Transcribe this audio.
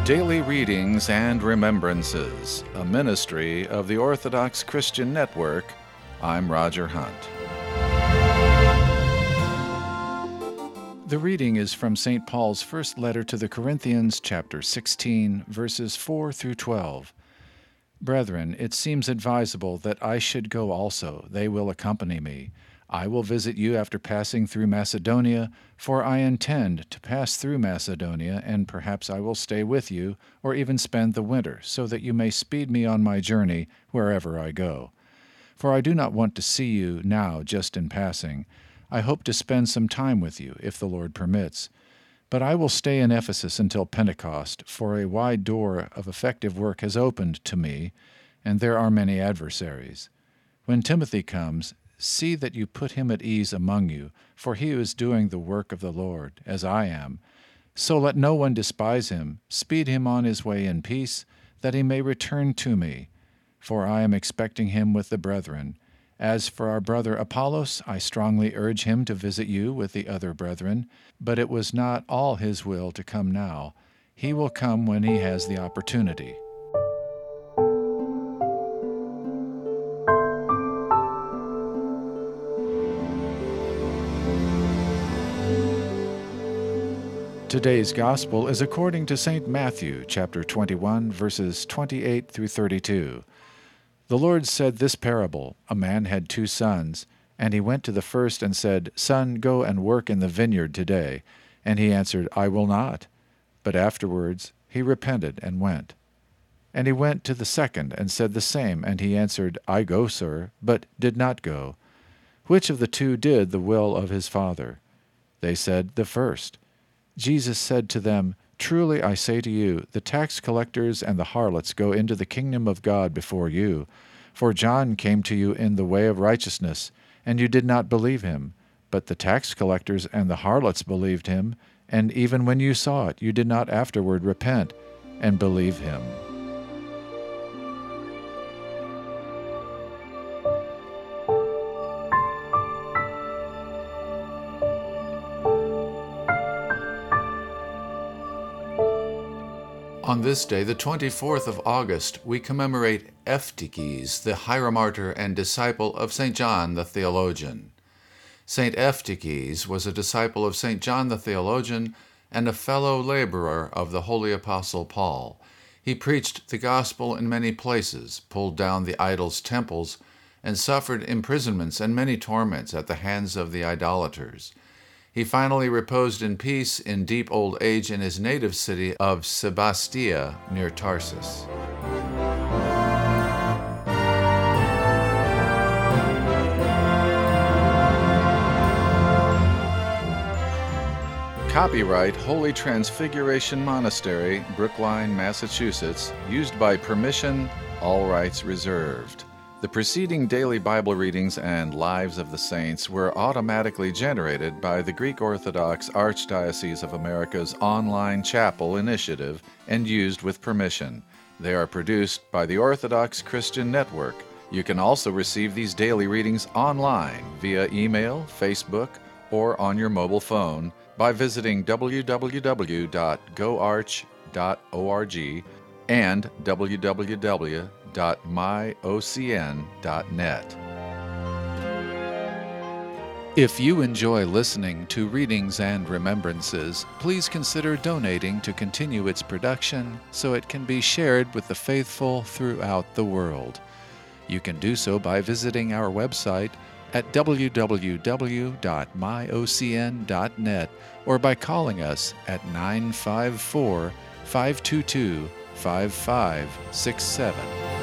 Daily Readings and Remembrances, a ministry of the Orthodox Christian Network. I'm Roger Hunt. The reading is from St. Paul's first letter to the Corinthians, chapter 16, verses 4 through 12. Brethren, it seems advisable that I should go also. They will accompany me. I will visit you after passing through Macedonia, for I intend to pass through Macedonia, and perhaps I will stay with you, or even spend the winter, so that you may speed me on my journey wherever I go. For I do not want to see you now just in passing. I hope to spend some time with you, if the Lord permits. But I will stay in Ephesus until Pentecost, for a wide door of effective work has opened to me, and there are many adversaries. When Timothy comes, see that you put him at ease among you, for he is doing the work of the Lord, as I am. So let no one despise him. Speed him on his way in peace, that he may return to me, for I am expecting him with the brethren. As for our brother Apollos, I strongly urge him to visit you with the other brethren, but it was not all his will to come now. He will come when he has the opportunity. Today's Gospel is according to St. Matthew, chapter 21, verses 28 through 32. The Lord said this parable: A man had 2 sons, and he went to the first and said, Son, go and work in the vineyard today. And he answered, I will not. But afterwards he repented and went. And he went to the second and said the same, and he answered, I go, sir, but did not go. Which of the 2 did the will of his father? They said, the first. Jesus said to them, Truly I say to you, the tax collectors and the harlots go into the kingdom of God before you. For John came to you in the way of righteousness, and you did not believe him. But the tax collectors and the harlots believed him, and even when you saw it, you did not afterward repent and believe him. On this day, the 24th of August, we commemorate Eutyches, the hieromartyr and disciple of St. John the Theologian. St. Eutyches was a disciple of St. John the Theologian and a fellow laborer of the Holy Apostle Paul. He preached the gospel in many places, pulled down the idols' temples, and suffered imprisonments and many torments at the hands of the idolaters. He finally reposed in peace in deep old age in his native city of Sebastia near Tarsus. Copyright Holy Transfiguration Monastery, Brookline, Massachusetts, used by permission, all rights reserved. The preceding daily Bible readings and Lives of the Saints were automatically generated by the Greek Orthodox Archdiocese of America's online chapel initiative and used with permission. They are produced by the Orthodox Christian Network. You can also receive these daily readings online via email, Facebook, or on your mobile phone by visiting www.goarch.org and www.myocn.net. If you enjoy listening to Readings and Remembrances, please consider donating to continue its production so it can be shared with the faithful throughout the world. You can do so by visiting our website at www.myocn.net or by calling us at 954-522-5567.